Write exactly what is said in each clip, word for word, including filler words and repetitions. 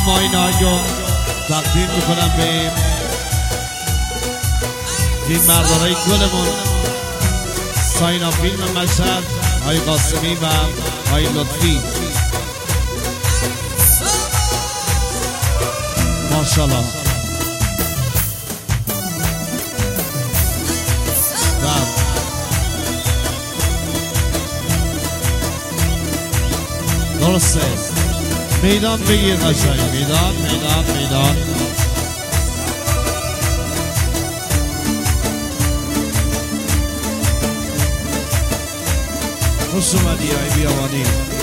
ما این آهنگو تقدیم میکنم به این مردانای گلمون ساینا فیلم مشهد، آقای قاسمی و آقای لطفی. ماشاءالله. درسته، میدان بگیر قشنگ، میدان میدان میدان. خوش اومدی های بیابانی.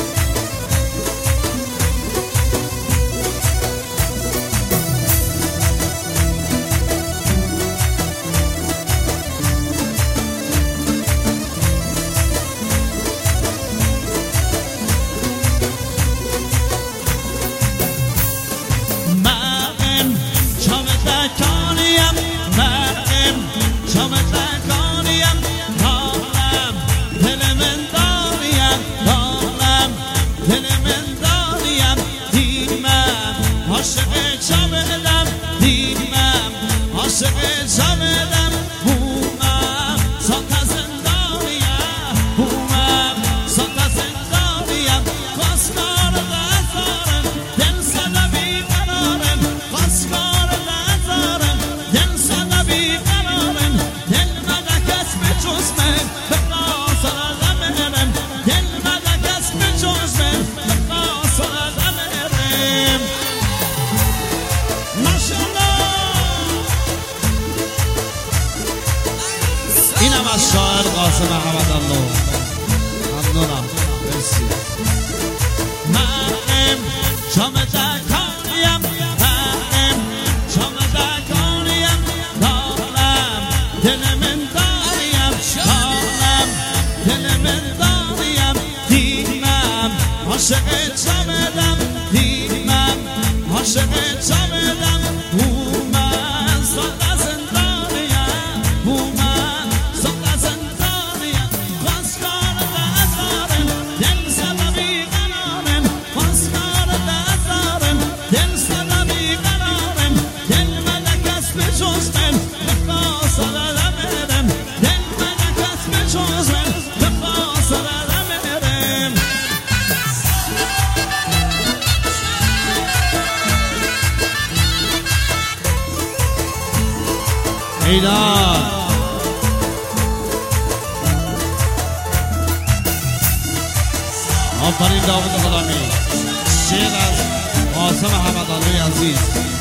اینم از شاعر قاسم احمد الله. ممنونم، مرسی. من شام دکانیم، من شام دکانیم، دارم دل من داریم، دارم دل من داریم، دیمم عاشق جامدم، دیمم عاشق جامدم، من صد زندانیم، من صد زندانیم، خواستگار دزارم، دل زدم بیقرارم، خواستگار دزارم، دل زدم بیقرارم، دل ملک است به جز من، به فاصله برم، دل ملک است به جز من، به فاصله برم. ایدان آفرین داوود غلامی، شعر از قاسم احمد الله عزیز.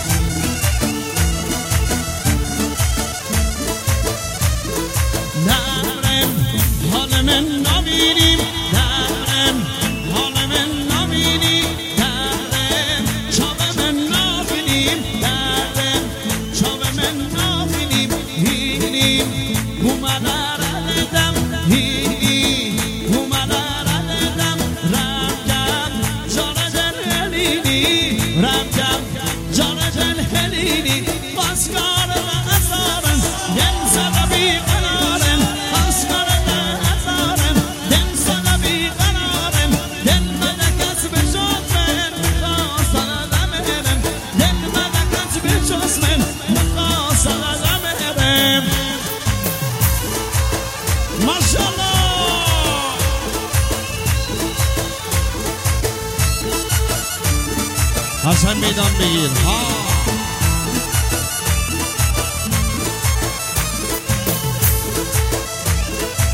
نرم حال من نبینیم، نرم حال من نبینیم، نرم چاب من نبینیم، نرم چاب من نبینیم، هینیم اومد ردم، هینیم اومد ردم، رمگم جان دل هلینی، رمگم جان دل هلینی، خواستگار دزارم، دل زده بیقرارم، خواستگار دزارم، دل زده بیقرارم، دل ملک است به جز من، فاصله برم، دل ملک است به جز من، فاصله برم. ماشاءالله. حسن میدان بگیر ها.